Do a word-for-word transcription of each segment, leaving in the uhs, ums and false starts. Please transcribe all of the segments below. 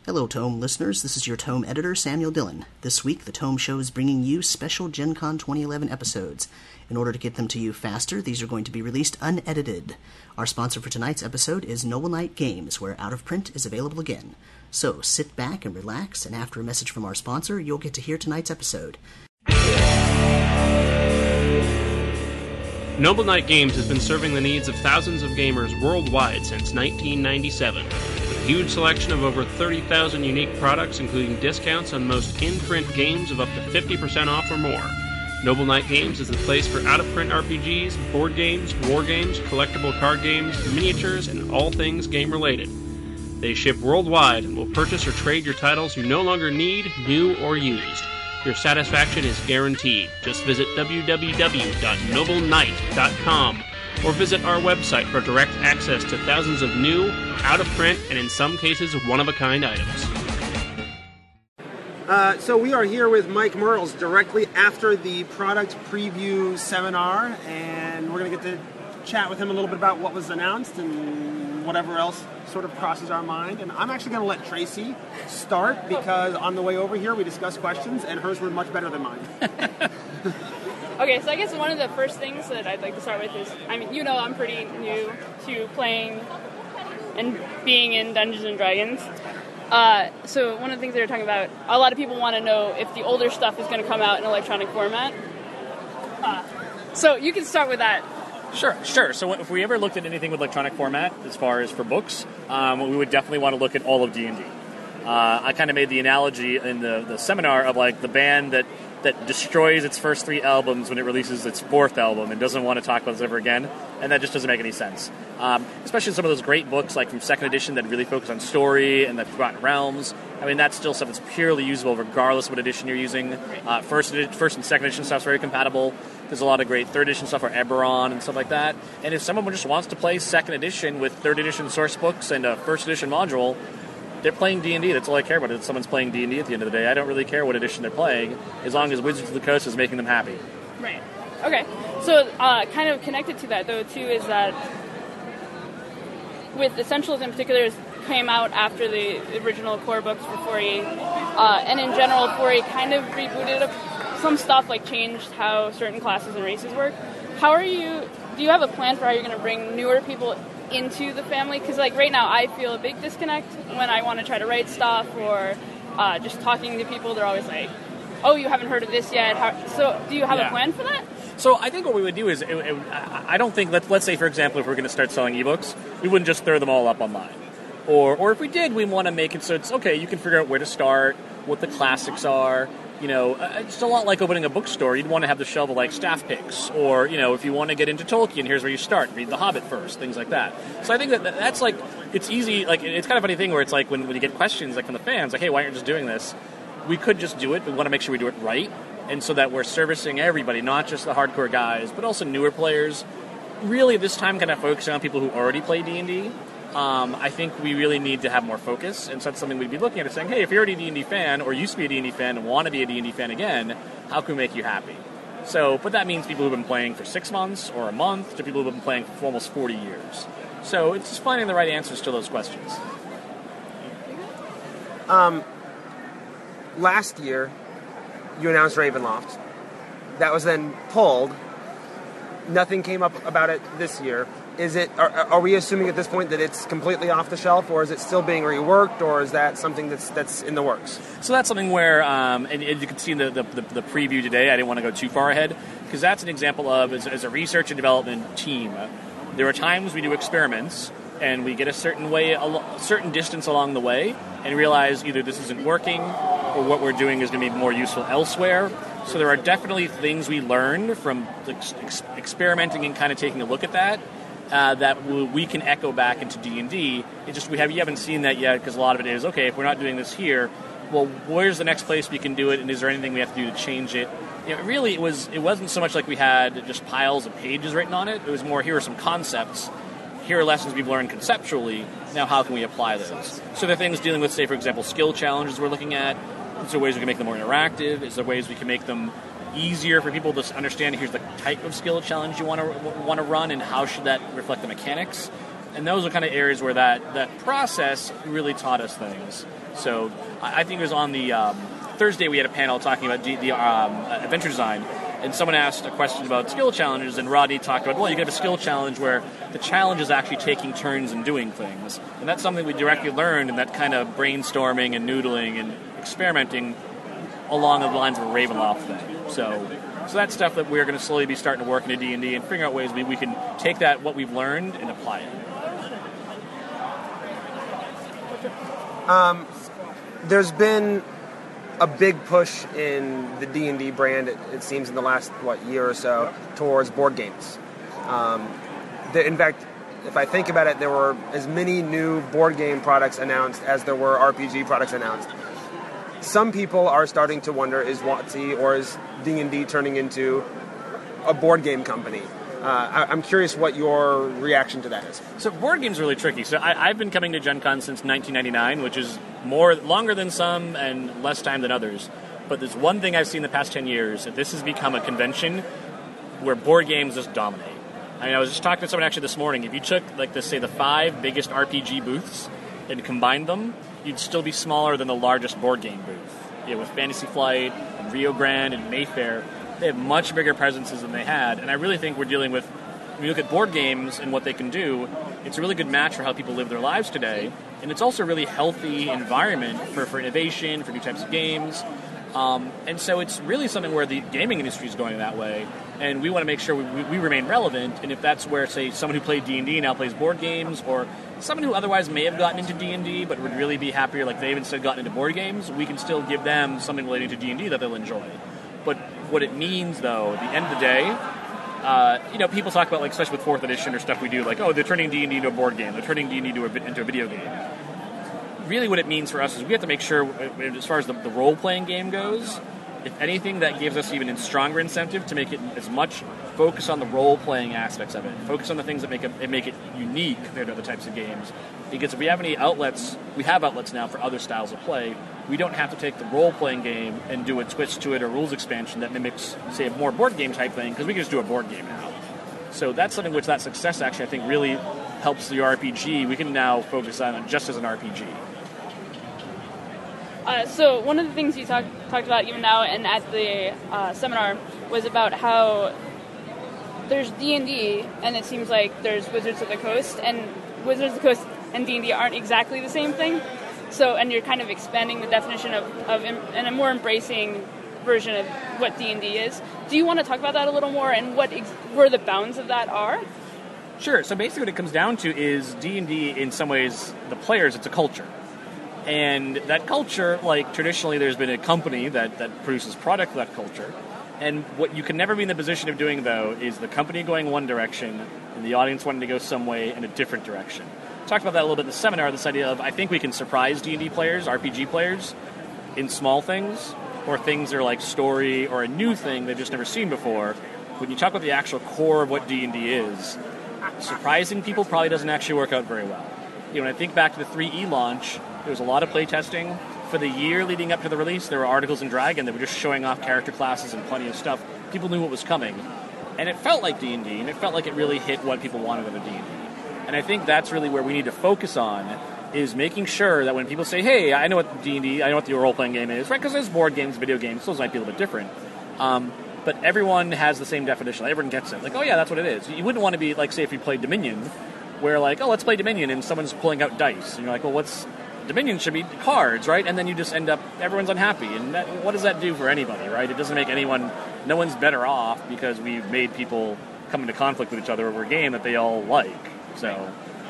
Hello, Tome listeners. This is your Tome editor, Samuel Dillon. This week, the Tome Show is bringing you special Gen Con twenty eleven episodes. In order to get them to you faster, these are going to be released unedited. Our sponsor for tonight's episode is Noble Knight Games, where Out of Print is available again. So sit back and relax, and after a message from our sponsor, you'll get to hear tonight's episode. Noble Knight Games has been serving the needs of thousands of gamers worldwide since nineteen ninety-seven. With a huge selection of over thirty thousand unique products, including discounts on most in-print games of up to fifty percent off or more. Noble Knight Games is the place for out-of-print R P Gs, board games, war games, collectible card games, miniatures, and all things game-related. They ship worldwide and will purchase or trade your titles you no longer need, new, or used. Your satisfaction is guaranteed. Just visit w w w dot noble knight dot com or visit our website for direct access to thousands of new, out-of-print, and in some cases, one-of-a-kind items. Uh, so we are here with Mike Mearls directly after the product preview seminar, and we're going to get to chat with him a little bit about what was announced and whatever else sort of crosses our mind. And I'm actually going to let Tracy start because on the way over here we discussed questions and hers were much better than mine. Okay, so I guess one of the first things that I'd like to start with is, I mean, you know I'm pretty new to playing and being in Dungeons and Dragons. Uh, so one of the things they were talking about, a lot of people want to know if the older stuff is going to come out in electronic format. Uh, so you can start with that. Sure, sure. So if we ever looked at anything with electronic format, as far as for books, um, we would definitely want to look at all of D and D. Uh, I kind of made the analogy in the, the seminar of like the band that, that destroys its first three albums when it releases its fourth album and doesn't want to talk about this ever again, and that just doesn't make any sense. Um, especially some of those great books like from second edition that really focus on story and the Forgotten Realms. I mean, that's still stuff that's purely usable regardless of what edition you're using. Uh, first, edi- first and second edition stuff's very compatible. There's a lot of great third edition stuff for Eberron and stuff like that. And if someone just wants to play second edition with third edition source books and a first edition module, they're playing D and D. That's all I care about. If someone's playing D and D at the end of the day, I don't really care what edition they're playing, as long as Wizards of the Coast is making them happy. Right. Okay. So uh, kind of connected to that, though, too, is that with Essentials in particular, it came out after the original core books for four E. Uh, and in general, four E kind of rebooted a, some stuff, like changed how certain classes and races work. How are you... Do you have a plan for how you're going to bring newer people into the family? Because like right now I feel a big disconnect when I want to try to write stuff or uh, just talking to people. They're always like, oh, you haven't heard of this yet. How, so do you have yeah. a plan for that? So I think what we would do is, it, it, I don't think, let's, let's say for example, if we're going to start selling ebooks, we wouldn't just throw them all up online. Or, or if we did, we want to make it so it's, okay, you can figure out where to start, what the classics are. You know, it's a lot like opening a bookstore. You'd want to have the shelf of, like, staff picks. Or, you know, if you want to get into Tolkien, here's where you start. Read The Hobbit first, things like that. So I think that that's, like, it's easy. Like, it's kind of a funny thing where it's like when, when you get questions, like, from the fans, like, hey, why aren't you just doing this? We could just do it. We want to make sure we do it right. And so that we're servicing everybody, not just the hardcore guys, but also newer players. Really, this time kind of focusing on people who already play D and D. Um, I think we really need to have more focus, and so that's something we'd be looking at, is saying, hey, if you're already a D and D fan, or used to be a D and D fan, and want to be a D and D fan again, how can we make you happy? So, but that means people who've been playing for six months, or a month, to people who've been playing for almost forty years. So it's just finding the right answers to those questions. Um, last year, you announced Ravenloft. That was then pulled. Nothing came up about it this year. Is it? Are, are we assuming at this point that it's completely off the shelf, or is it still being reworked, or is that something that's that's in the works? So that's something where, um, and, and you can see in the, the, the, the preview today, I didn't want to go too far ahead, because that's an example of, as, as a research and development team, uh, there are times we do experiments, and we get a certain way, a certain distance along the way, and realize either this isn't working, or what we're doing is going to be more useful elsewhere. So there are definitely things we learned from ex- ex- experimenting and kind of taking a look at that, Uh, that we can echo back into D and D. It's just we have you haven't seen that yet, because a lot of it is, okay, if we're not doing this here, well, where's the next place we can do it, and is there anything we have to do to change it? You know, really, it was it wasn't so much like we had just piles of pages written on it. It was more, here are some concepts, here are lessons we've learned conceptually, now how can we apply those? So there are things dealing with, say, for example, skill challenges we're looking at. Is there ways we can make them more interactive? Is there ways we can make them easier for people to understand, here's the type of skill challenge you want to want to run, and how should that reflect the mechanics? and those are kind of areas where that, that process really taught us things. So I, I think it was on the um, Thursday we had a panel talking about D, the um, adventure design, and someone asked a question about skill challenges, and Rodney talked about, well, you can have a skill challenge where the challenge is actually taking turns and doing things. And that's something we directly learned in that kind of brainstorming and noodling and experimenting along the lines of a Ravenloft thing. So so that's stuff that we're going to slowly be starting to work into D and D and figure out ways we, we can take that, what we've learned, and apply it. Um, there's been a big push in the D and D brand, it, it seems, in the last, what, year or so, towards board games. Um, the, in fact, if I think about it, there were as many new board game products announced as there were R P G products announced. Some people are starting to wonder, is WotC or is D and D turning into a board game company? Uh, I, I'm curious what your reaction to that is. So board games are really tricky. So I, I've been coming to Gen Con since nineteen ninety-nine, which is more longer than some and less time than others. But there's one thing I've seen the past ten years, that this has become a convention where board games just dominate. I mean, I was just talking to someone actually this morning. If you took, like, the, say, the five biggest R P G booths and combined them, you'd still be smaller than the largest board game booth. You know, with Fantasy Flight, and Rio Grande, and Mayfair, they have much bigger presences than they had. And I really think we're dealing with, when you look at board games and what they can do, it's a really good match for how people live their lives today. And it's also a really healthy environment for, for innovation, for new types of games. Um, and so it's really something where the gaming industry is going that way. And we want to make sure we, we, we remain relevant. And if that's where, say, someone who played D and D now plays board games, or someone who otherwise may have gotten into D and D but would really be happier, like they've instead gotten into board games, we can still give them something relating to D and D that they'll enjoy. But what it means, though, at the end of the day, uh, you know, people talk about, like, especially with fourth edition or stuff we do, like, oh, they're turning D and D into a board game, they're turning D and D into a, into a video game. Really what it means for us is we have to make sure, as far as the, the role-playing game goes, if anything, that gives us even a stronger incentive to make it as much focus on the role-playing aspects of it, focus on the things that make it, make it unique compared to other types of games. Because if we have any outlets, we have outlets now for other styles of play, we don't have to take the role-playing game and do a twist to it or rules expansion that mimics, say, a more board game type thing, because we can just do a board game now. So that's something which that success actually, I think, really helps the R P G. We can now focus on it just as an R P G. Uh, so one of the things you talk, talked about even now and at the uh, seminar was about how there's D and D, and it seems like there's Wizards of the Coast, and Wizards of the Coast and D and D aren't exactly the same thing. So, and you're kind of expanding the definition of, of and a more embracing version of what D and D is. Do you want to talk about that a little more, and what ex- where the bounds of that are? Sure. So basically what it comes down to is D and D, in some ways, the players, it's a culture. And that culture, like, traditionally there's been a company that, that produces product for that culture. And what you can never be in the position of doing, though, is the company going one direction and the audience wanting to go some way in a different direction. I talked about that a little bit in the seminar, this idea of I think we can surprise D and D players, R P G players, in small things, or things that are like story or a new thing they've just never seen before. When you talk about the actual core of what D and D is, surprising people probably doesn't actually work out very well. You know, when I think back to the three E launch, there was a lot of playtesting. For the year leading up to the release, there were articles in Dragon that were just showing off character classes and plenty of stuff. People knew what was coming. And it felt like D and D, and it felt like it really hit what people wanted out of D and D. And I think that's really where we need to focus on, is making sure that when people say, hey, I know what D and D, I know what the role-playing game is, right? Because there's board games, video games, those might be a little bit different. Um, but everyone has the same definition. Everyone gets it. Like, oh, yeah, that's what it is. You wouldn't want to be, like, say, if you played Dominion, where, like, oh, let's play Dominion, and someone's pulling out dice. And you're like, well, what's... Dominion should be cards, right? And then you just end up, everyone's unhappy. And that, what does that do for anybody, right? It doesn't make anyone, no one's better off because we've made people come into conflict with each other over a game that they all like. So...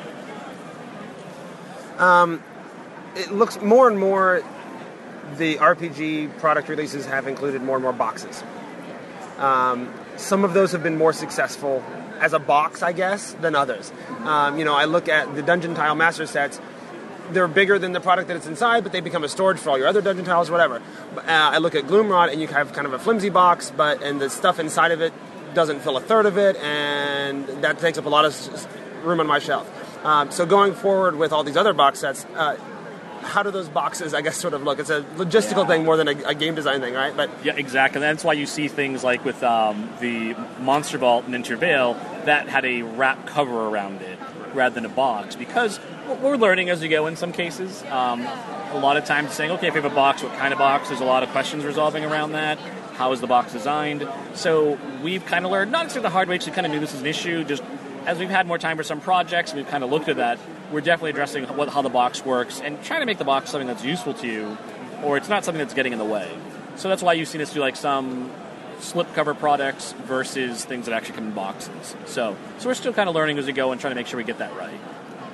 Um, it looks more and more the R P G product releases have included more and more boxes. Um, some of those have been more successful as a box, I guess, than others. Um, you know, I look at the Dungeon Tile Master sets. They're bigger than the product that it's inside, but they become a storage for all your other Dungeon Tiles, whatever. Uh, I look at Gloomrod, and you have kind of a flimsy box, but and the stuff inside of it doesn't fill a third of it, and that takes up a lot of room on my shelf. Um, so going forward with all these other box sets, uh, how do those boxes, I guess, sort of look? It's a logistical yeah. thing more than a, a game design thing, right? But yeah, exactly. That's why you see things like with um, the Monster Vault and Intervale, that had a wrap cover around it. rather than a box, because we're learning as we go in some cases. Um, a lot of times saying, okay, if you have a box, what kind of box? There's a lot of questions resolving around that. How is the box designed? So we've kind of learned, not necessarily the hard way, because we kind of knew this was an issue, just as we've had more time for some projects, we've kind of looked at that. We're definitely addressing what, how the box works and trying to make the box something that's useful to you, or it's not something that's getting in the way. So that's why you've seen us do like some slipcover products versus things that actually come in boxes. So, so we're still kind of learning as we go and trying to make sure we get that right.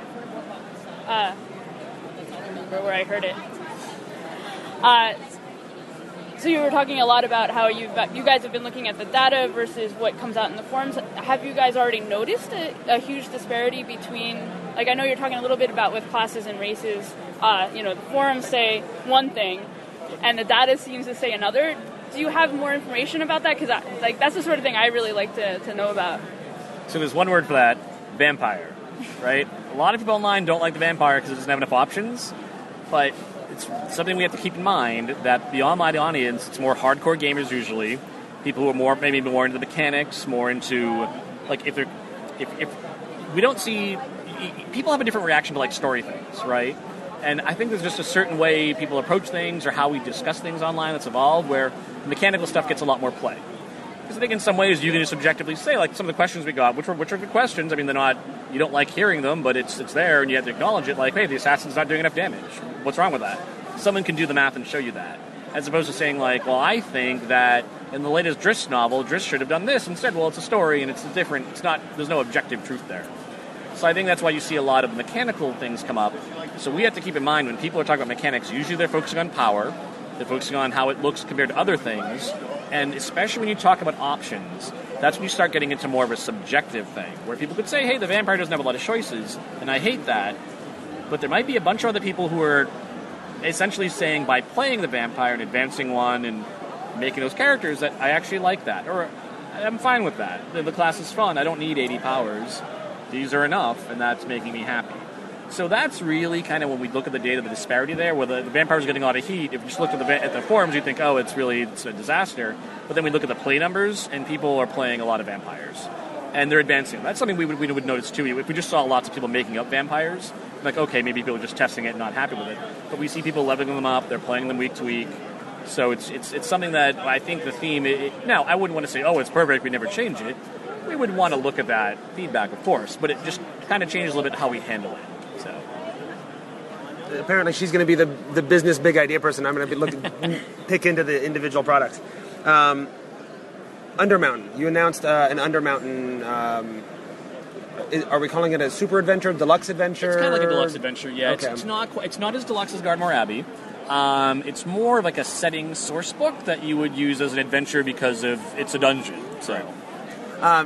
Uh, I can't remember where I heard it. Uh, so you were talking a lot about how you've got, you guys have been looking at the data versus what comes out in the forums. Have you guys already noticed a, a huge disparity between, like I know you're talking a little bit about with classes and races, uh, you know, the forums say one thing and the data seems to say another. Do you have more information about that? Because like that's the sort of thing I really like to, to know about. So there's one word for that, vampire, right? A lot of people online don't like the vampire because it doesn't have enough options, but it's something we have to keep in mind that the online audience, it's more hardcore gamers usually, people who are more maybe more into the mechanics, more into like if they're if, if we don't see people have a different reaction to like story things, right? And I think there's just a certain way people approach things or how we discuss things online that's evolved where mechanical stuff gets a lot more play. Because I think in some ways you can just objectively say, like some of the questions we got, which were which are good questions. I mean, they're not, you don't like hearing them, but it's it's there and you have to acknowledge it. Like, hey, the assassin's not doing enough damage. What's wrong with that? Someone can do the math and show you that. As opposed to saying like, well, I think that in the latest Driss novel, Driss should have done this instead. Well, it's a story and it's different. It's not, there's no objective truth there. So I think that's why you see a lot of mechanical things come up. So we have to keep in mind when people are talking about mechanics, usually they're focusing on power, they're focusing on how it looks compared to other things, and especially when you talk about options, that's when you start getting into more of a subjective thing, where people could say, hey, the vampire doesn't have a lot of choices, and I hate that, but there might be a bunch of other people who are essentially saying by playing the vampire and advancing one and making those characters that I actually like that, or I'm fine with that. The, the class is fun, I don't need eighty powers. These are enough, and that's making me happy. So that's really kind of when we look at the data, the disparity there, where the, the vampire's getting a lot of heat. If you just look at the, at the forums, you think, oh, it's really it's a disaster. But then we look at the play numbers, and people are playing a lot of vampires. And they're advancing. That's something we would, we would notice, too. If we just saw lots of people making up vampires, like, okay, maybe people are just testing it and not happy with it. But we see people leveling them up. They're playing them week to week. So it's it's it's something that I think the theme... It, now, I wouldn't want to say, oh, it's perfect, we never change it. We would want to look at that feedback, of course, but it just kind of changes a little bit how we handle it. So, apparently, she's going to be the the business big idea person. I'm going to be looking pick into the individual products. Um, Undermountain, you announced uh, an Undermountain. Um, is, are we calling it a super adventure, deluxe adventure? It's kind of like a deluxe adventure. Yeah, okay. it's, it's not quite, it's not as deluxe as Gardmore Abbey. Um, it's more of like a setting source book that you would use as an adventure because of it's a dungeon. So. Um,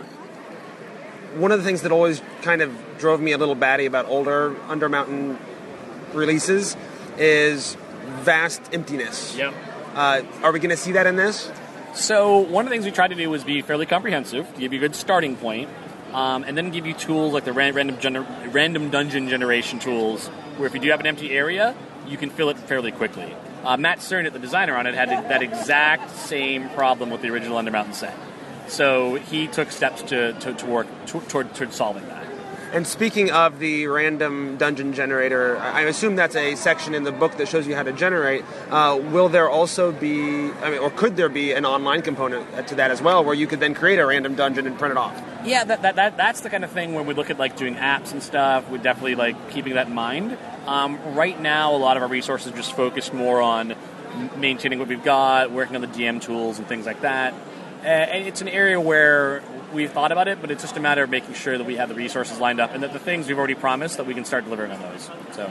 one of the things that always kind of drove me a little batty about older Undermountain releases is vast emptiness. Yep. Uh, are we going to see that in this? So one of the things we tried to do was be fairly comprehensive, to give you a good starting point, um, and then give you tools like the ran- random, gener- random dungeon generation tools, where if you do have an empty area, you can fill it fairly quickly. Uh, Matt Cernit, the designer on it, had that exact same problem with the original Undermountain set. So he took steps to, to, to work to, toward, toward solving that. And speaking of the random dungeon generator, I assume that's a section in the book that shows you how to generate. Uh, will there also be, I mean, or could there be an online component to that as well, where you could then create a random dungeon and print it off? Yeah, that, that, that that's the kind of thing when we look at like doing apps and stuff. We're definitely like keeping that in mind. Um, right now, a lot of our resources just focus more on maintaining what we've got, working on the D M tools and things like that. And it's an area where we've thought about it, but it's just a matter of making sure that we have the resources lined up and that the things we've already promised that we can start delivering on those. So,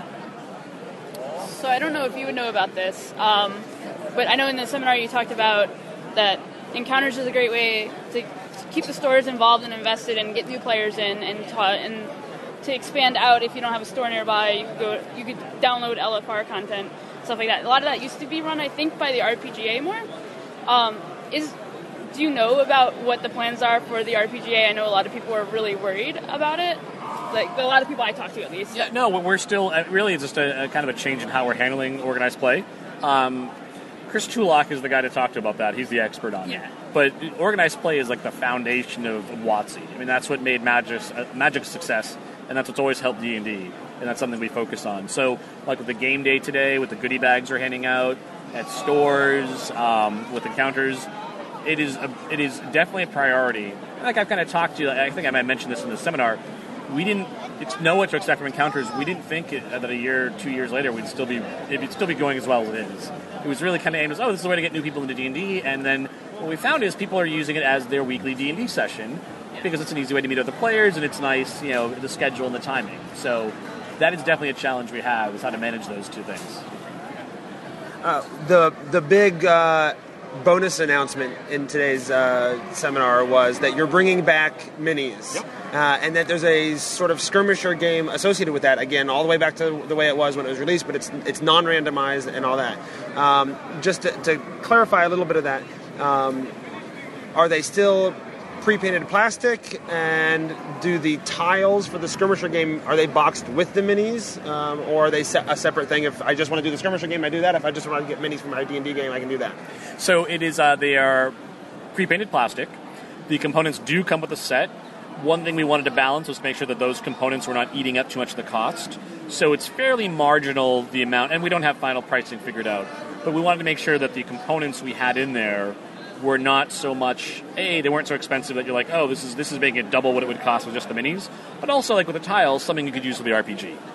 so I don't know if you would know about this, um, but I know in the seminar you talked about that Encounters is a great way to keep the stores involved and invested and get new players in and ta- and to expand out. If you don't have a store nearby, you could go, you could download L F R content, stuff like that. A lot of that used to be run, I think, by the R P G A more. Um, is Do you know about what the plans are for the R P G A? I know a lot of people are really worried about it. Like, a lot of people I talk to, at least. Yeah, no, we're still, really, it's just a, a kind of a change in how we're handling organized play. Um, Chris Chulak is the guy to talk to about that. He's the expert on yeah. it. But organized play is like the foundation of WotC. I mean, that's what made Magic, uh, Magic's success. and that's what's always helped D and D, and that's something we focus on. So, like with the game day today, with the goodie bags we're handing out at stores, um, with encounters, it is a, it is definitely a priority. Like I've kind of talked to you, I think I might mention this in the seminar. We didn't it's know what to expect from encounters. We didn't think it, that a year, two years later, we'd still be it'd still be going as well as it is. It was really kind of aimed as, oh, this is a way to get new people into D and D, and then what we found is people are using it as their weekly D and D session because it's an easy way to meet other players, and it's nice, you know, the schedule and the timing. So that is definitely a challenge we have, is how to manage those two things. Uh, the the big uh, bonus announcement in today's uh, seminar was that you're bringing back minis, yep. uh, and that there's a sort of skirmisher game associated with that. Again, all the way back to the way it was when it was released, but it's it's non-randomized and all that. Um, just to, to clarify a little bit of that, um, are they still pre-painted plastic, and do the tiles for the skirmisher game, are they boxed with the minis, um, or are they se- a separate thing? If I just want to do the skirmisher game, I do that. If I just want to get minis for my D and D game, I can do that. So it is. Uh, they are pre-painted plastic. The components do come with a set. One thing we wanted to balance was make sure that those components were not eating up too much of the cost. So it's fairly marginal, the amount, and we don't have final pricing figured out. But we wanted to make sure that the components we had in there were not so much, A, they weren't so expensive that you're like, oh, this is this is making it double what it would cost with just the minis. But also, like with the tiles, something you could use with the R P G.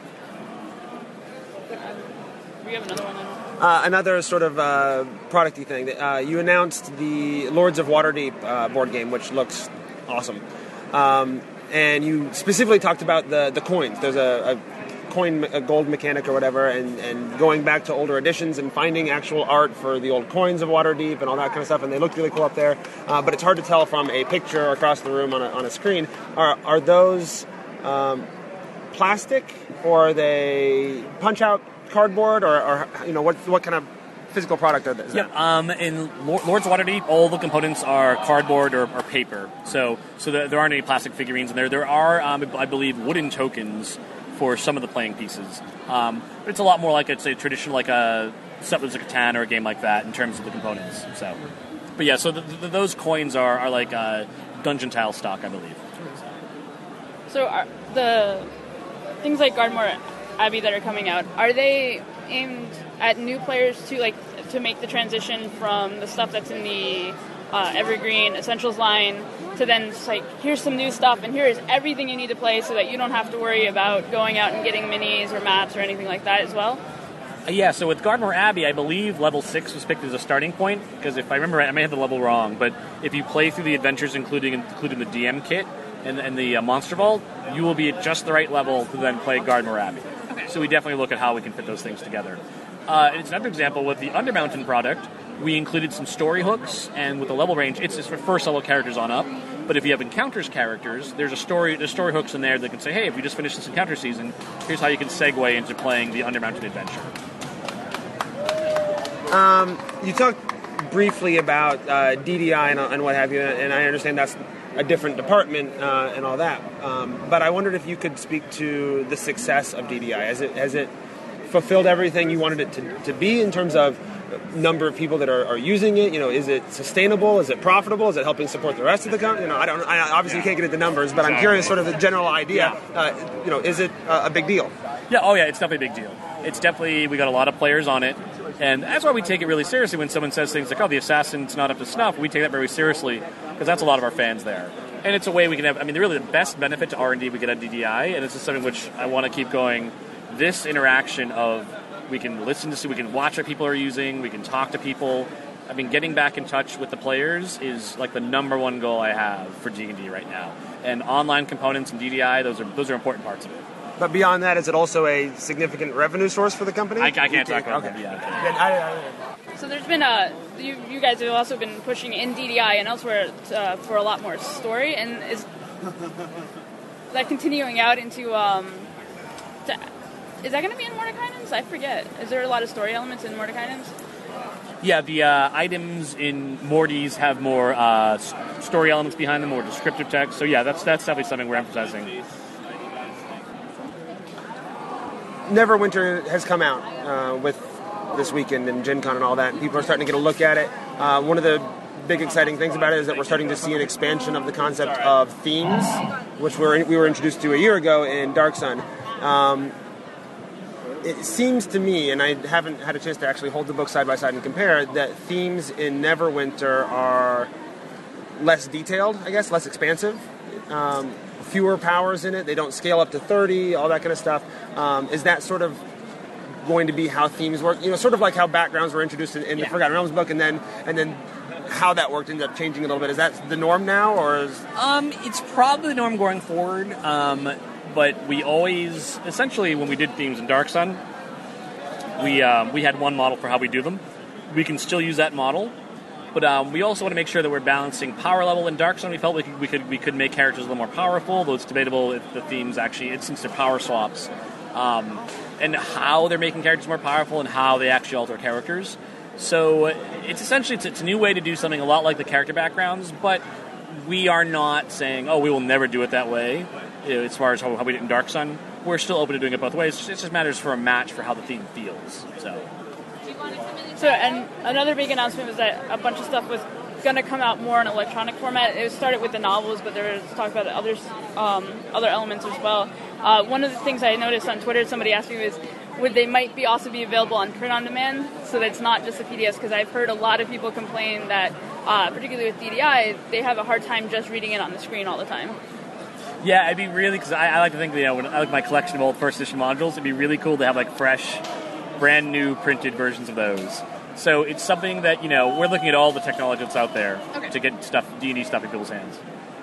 We have another one. Uh, another sort of uh, product-y thing. Uh, you announced the Lords of Waterdeep uh, board game, which looks awesome. Um, and you specifically talked about the, the coins. There's a, a coin, a gold mechanic or whatever, and, and going back to older editions and finding actual art for the old coins of Waterdeep and all that kind of stuff, and they look really cool up there. Uh, but it's hard to tell from a picture across the room on a, on a screen. Are, are those um, plastic, or are they punch-out cardboard, or, or you know, what what kind of physical product are they? Yeah, um, in Lords of Waterdeep, all the components are cardboard or, or paper, so so there, there aren't any plastic figurines in there. There are, um, I believe, wooden tokens for some of the playing pieces, um, but it's a lot more like, I'd say, traditional, like a Settlers of Catan or a game like that in terms of the components. So, but yeah, so the, the, those coins are, are like uh, dungeon tile stock, I believe. So are the things like Gardmore Abbey that are coming out, are they aimed at new players to like to make the transition from the stuff that's in the uh, Evergreen Essentials line to then just like, here's some new stuff and here is everything you need to play, so that you don't have to worry about going out and getting minis or maps or anything like that as well? Uh, yeah, so with Gardmore Abbey, I believe level six was picked as a starting point, because if I remember right, I may have the level wrong, but if you play through the adventures, including including the D M kit and, and the uh, Monster Vault, you will be at just the right level to then play Gardmore Abbey. Okay. So we definitely look at how we can fit those things together. Uh, it's another example with the Undermountain product. We included some story hooks, and with the level range, it's just for first level characters on up. But if you have encounters characters, there's a story, there's story hooks in there that can say, hey, if you just finished this encounter season, here's how you can segue into playing the Undermountain adventure. Um, you talked briefly about uh, D D I and, and what have you, and I understand that's a different department uh, and all that. Um, but I wondered if you could speak to the success of D D I. Has it has it fulfilled everything you wanted it to, to be in terms of number of people that are, are using it? You know, is it sustainable? Is it profitable? Is it helping support the rest of the company? You know, I don't. I obviously yeah. can't get into numbers, but I'm curious, sort of the general idea. Yeah. Uh, you know, is it uh, a big deal? Yeah. Oh, yeah. It's definitely a big deal. It's definitely, we got a lot of players on it, and that's why we take it really seriously when someone says things like, "Oh, the Assassin's not up to snuff." We take that very seriously because that's a lot of our fans there, and it's a way we can have. I mean, really, the best benefit to R and D we get at D D I, and it's just something which I want to keep going. This interaction of we can listen to see, we can watch what people are using, we can talk to people. I mean, getting back in touch with the players is like the number one goal I have for D and D right now. And online components and D D I, those are those are important parts of it. But beyond that, is it also a significant revenue source for the company? I, I can't talk about okay. that. Yeah. I, I, so there's been a you, you guys have also been pushing in D D I and elsewhere uh, for a lot more story, and is that continuing out into um, to, is that going to be in Mordekainen's? I forget. Is there a lot of story elements in Mordekainen's? Yeah, the uh, items in Morty's have more uh, story elements behind them, more descriptive text. So yeah, that's that's definitely something we're emphasizing. Neverwinter has come out uh, with this weekend and Gen Con and all that, and people are starting to get a look at it. Uh, one of the big exciting things about it is that we're starting to see an expansion of the concept of themes, which we're, we were introduced to a year ago in Dark Sun. Um, it seems to me, and I haven't had a chance to actually hold the book side by side and compare, that themes in Neverwinter are less detailed, I guess, less expansive. Um, fewer powers in it. They don't scale up to thirty, all that kind of stuff. Um, is that sort of going to be how themes work? You know, sort of like how backgrounds were introduced in, in yeah. the Forgotten Realms book, and then and then how that worked ended up changing a little bit. Is that the norm now, or is... Um, it's probably the norm going forward. Um, but we always, essentially, when we did themes in Dark Sun, we um, we had one model for how we do them. We can still use that model, but um, we also want to make sure that we're balancing power level. In Dark Sun, we felt we could we could we could make characters a little more powerful, though it's debatable if the themes actually, since they're power swaps, um, and how they're making characters more powerful and how they actually alter characters. So it's essentially it's, it's a new way to do something a lot like the character backgrounds, but we are not saying, oh, we will never do it that way. You know, as far as how, how we did in Dark Sun, we're still open to doing it both ways. It just matters for a match for how the theme feels. So. So, and another big announcement was that a bunch of stuff was going to come out more in electronic format. It started with the novels, but there was talk about others, um, other elements as well. Uh, one of the things I noticed on Twitter, somebody asked me was, would they might be also be available on print on demand, so that it's not just a P D F? Because I've heard a lot of people complain that, uh, particularly with D D I, they have a hard time just reading it on the screen all the time. Yeah, it'd be really, because I, I like to think, you know, when I like my collection of old first edition modules, it'd be really cool to have like fresh, brand new printed versions of those. So it's something that, you know, we're looking at all the technology that's out there okay. to get stuff, D and D stuff in people's hands.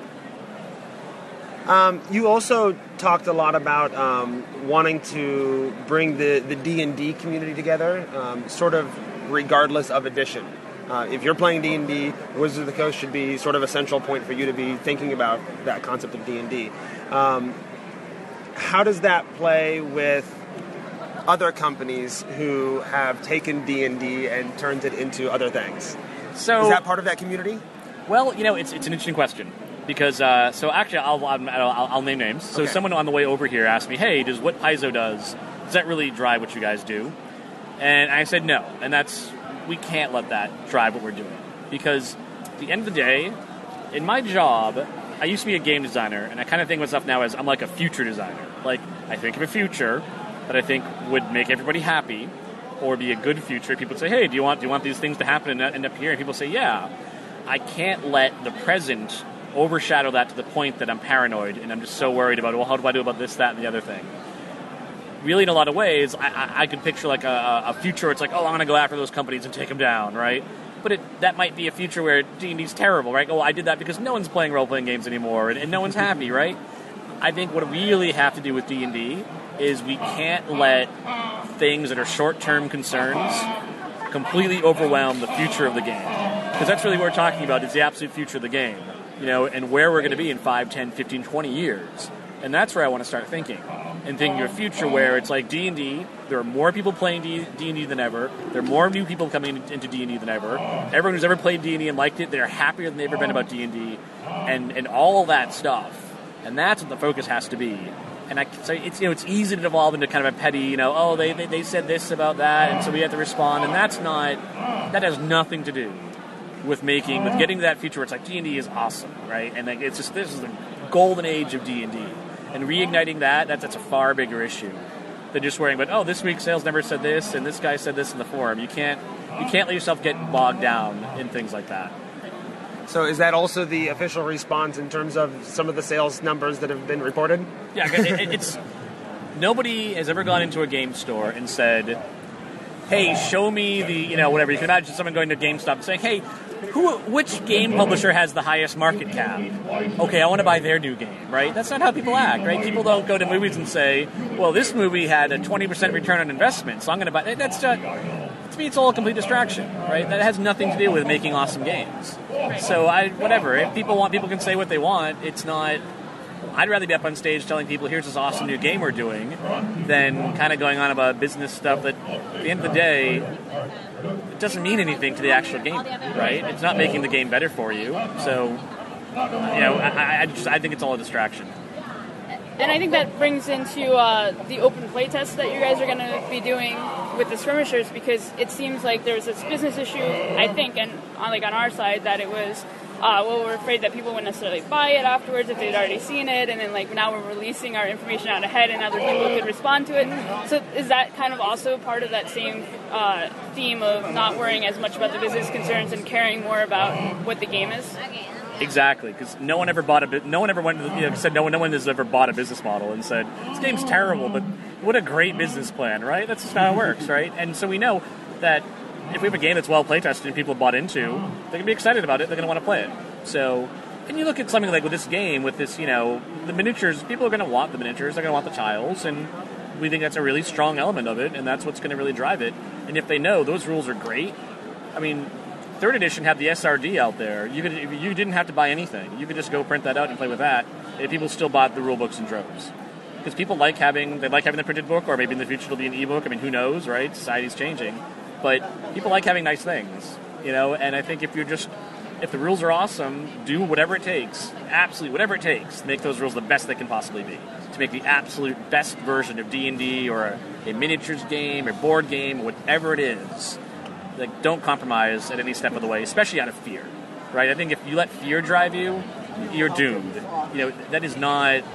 Um, you also talked a lot about um, wanting to bring the, the D and D community together, um, sort of regardless of edition. Uh, if you're playing D and D, Wizards of the Coast should be sort of a central point for you to be thinking about that concept of D and D. Um, how does that play with other companies who have taken D and D and turned it into other things? So, is that part of that community? Well, you know, it's it's an interesting question. Because, uh, so actually, I'll, I'll, I'll name names. So okay. Someone on the way over here asked me, hey, does what Paizo does, does that really drive what you guys do? And I said no. And that's, we can't let that drive what we're doing. Because at the end of the day, in my job, I used to be a game designer, and I kind of think of myself now as I'm like a future designer. Like, I think of a future that I think would make everybody happy, or be a good future. People say, hey, do you want do you want these things to happen and end up here? And people say, yeah. I can't let the present overshadow that to the point that I'm paranoid and I'm just so worried about, well, how do I do about this, that, and the other thing? Really, in a lot of ways, I, I, I could picture like a, a future where it's like, oh, I'm going to go after those companies and take them down, right? But it, that might be a future where D and D's terrible, right? Oh, I did that because no one's playing role-playing games anymore and, and no one's happy, right? I think what we really have to do with D and D is we can't let things that are short-term concerns completely overwhelm the future of the game. Because that's really what we're talking about, is the absolute future of the game. You know, and where we're going to be in five, ten, fifteen, twenty years. And that's where I want to start thinking. And thinking of a future where it's like D and D, there are more people playing D and D than ever, there are more new people coming into D and D than ever, everyone who's ever played D and D and liked it, they're happier than they've ever been about D and D, and, and all that stuff. And that's what the focus has to be. And I, so it's, you know, it's easy to devolve into kind of a petty, you know, oh, they, they, they said this about that, and so we have to respond, and that's not, that has nothing to do with making, with getting to that future where it's like D and D is awesome, right? And like, it's just, this is the golden age of D and D. And reigniting that, that's, that's a far bigger issue than just worrying about, oh, this week's sales never said this, and this guy said this in the forum. You can't, you can't let yourself get bogged down in things like that. So is that also the official response in terms of some of the sales numbers that have been reported? Yeah, it, it's, nobody has ever gone into a game store and said, hey, show me the, you know, whatever. You can imagine someone going to GameStop and saying, hey, who, which game publisher has the highest market cap? Okay, I want to buy their new game, right? That's not how people act, right? People don't go to movies and say, well, this movie had a twenty percent return on investment, so I'm going to buy it. That's just, to me, it's all a complete distraction, right? That has nothing to do with making awesome games. So, I whatever. If people want, people can say what they want. It's not... I'd rather be up on stage telling people, here's this awesome new game we're doing, than kind of going on about business stuff that, at the end of the day, it doesn't mean anything to the actual game, right? It's not making the game better for you. So, you know, I, I, just, I think it's all a distraction. And I think that brings into uh, the open playtest that you guys are going to be doing with the skirmishers, because it seems like there was this business issue, I think, and on, like on our side, that it was, uh, well, we're afraid that people wouldn't necessarily buy it afterwards if they'd already seen it, and then like now we're releasing our information out ahead and other people could respond to it. So is that kind of also part of that same uh, theme of not worrying as much about the business concerns and caring more about what the game is? Exactly, because no one ever bought a bit. No one ever went. You know, said no one. No one has ever bought a business model and said this game's terrible, but what a great business plan, right? That's just how it works, right? And so we know that if we have a game that's well play tested and people have bought into, they're gonna be excited about it. They're gonna want to play it. So, and you look at something like with this game, with this, you know, the miniatures. People are gonna want the miniatures. They're gonna want the tiles, and we think that's a really strong element of it, and that's what's gonna really drive it. And if they know those rules are great, I mean. Third edition had the S R D out there. You could, you didn't have to buy anything. You could just go print that out and play with that. And people still bought the rule books in droves because people like having they like having the printed book, or maybe in the future it'll be an ebook. I mean, who knows, right? Society's changing, but people like having nice things, you know. And I think if you're just if the rules are awesome, do whatever it takes, absolutely whatever it takes, to make those rules the best they can possibly be, to make the absolute best version of D and D or a, a miniatures game or board game, whatever it is. Like, don't compromise at any step of the way, especially out of fear, right? I think if you let fear drive you, you're doomed. You know, that is not...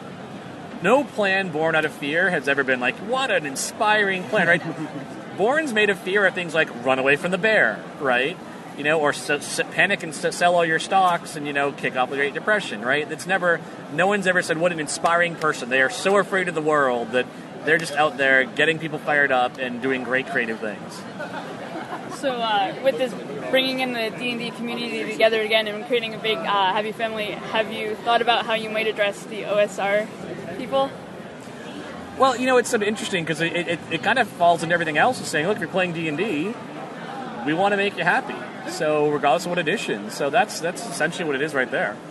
No plan born out of fear has ever been like, what an inspiring plan, right? Borns made of fear are things like run away from the bear, right? You know, or s- s- panic and s- sell all your stocks and, you know, kick off the Great Depression, right? It's never... No one's ever said, what an inspiring person. They are so afraid of the world that they're just out there getting people fired up and doing great creative things. So uh, with this bringing in the D and D community together again and creating a big uh, happy family, have you thought about how you might address the O S R people? Well, you know, it's sort of interesting because it, it, it kind of falls into everything else. It's saying, look, if you're playing D and D, we want to make you happy. So regardless of what edition. So that's that's essentially what it is right there.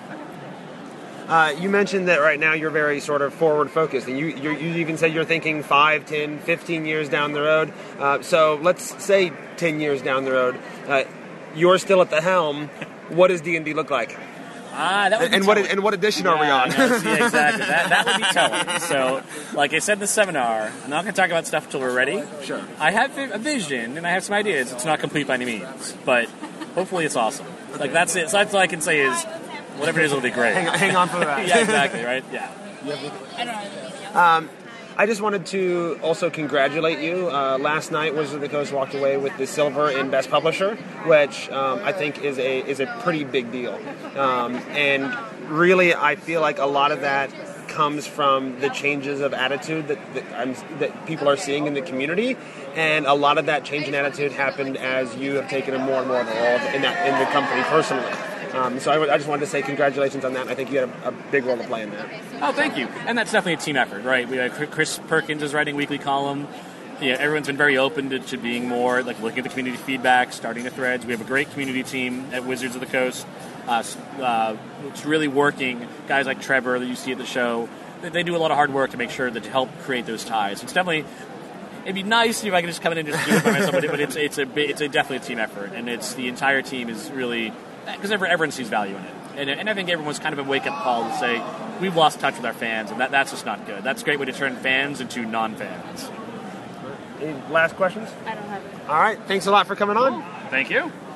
Uh, you mentioned that right now you're very sort of forward-focused, and you you're, you even said you're thinking five, ten, fifteen years down the road. Uh, so let's say ten years down the road, uh, you're still at the helm. What does D and D look like? Ah, that would be and telling. what and what edition yeah, are we on? No, see, exactly. That, that would be telling. So, like I said in the seminar, I'm not going to talk about stuff until we're ready. Sure. I have a vision, and I have some ideas. It's not complete by any means, but hopefully it's awesome. Okay. Like, that's it. So that's all I can say is, whatever it is, it'll be great. Hang, hang on for that. Yeah, exactly, right? Yeah. I don't know. Um, I just wanted to also congratulate you. Uh, last night, Wizards of the Coast walked away with the silver in Best Publisher, which um, I think is a is a pretty big deal. Um, and really, I feel like a lot of that comes from the changes of attitude that that, I'm, that people are seeing in the community, and a lot of that change in attitude happened as you have taken a more and more of a role in that in the company personally. Um, so I, w- I just wanted to say congratulations on that. I think you had a, a big role to play in that. Oh, thank you. And that's definitely a team effort, right? We have Chris Perkins is writing a weekly column. Yeah, everyone's been very open to, to being more, like looking at the community feedback, starting the threads. We have a great community team at Wizards of the Coast. Uh, uh, it's really working. Guys like Trevor that you see at the show, they, they do a lot of hard work to make sure that to help create those ties. It's definitely... It'd be nice if I could just come in and just do it by myself, but it's it's a it's a definitely a team effort, and it's the entire team is really because everyone sees value in it, and, and I think everyone's kind of a wake up call to say we've lost touch with our fans, and that that's just not good. That's a great way to turn fans into non-fans. Any last questions? I don't have it. All right, thanks a lot for coming on. Thank you.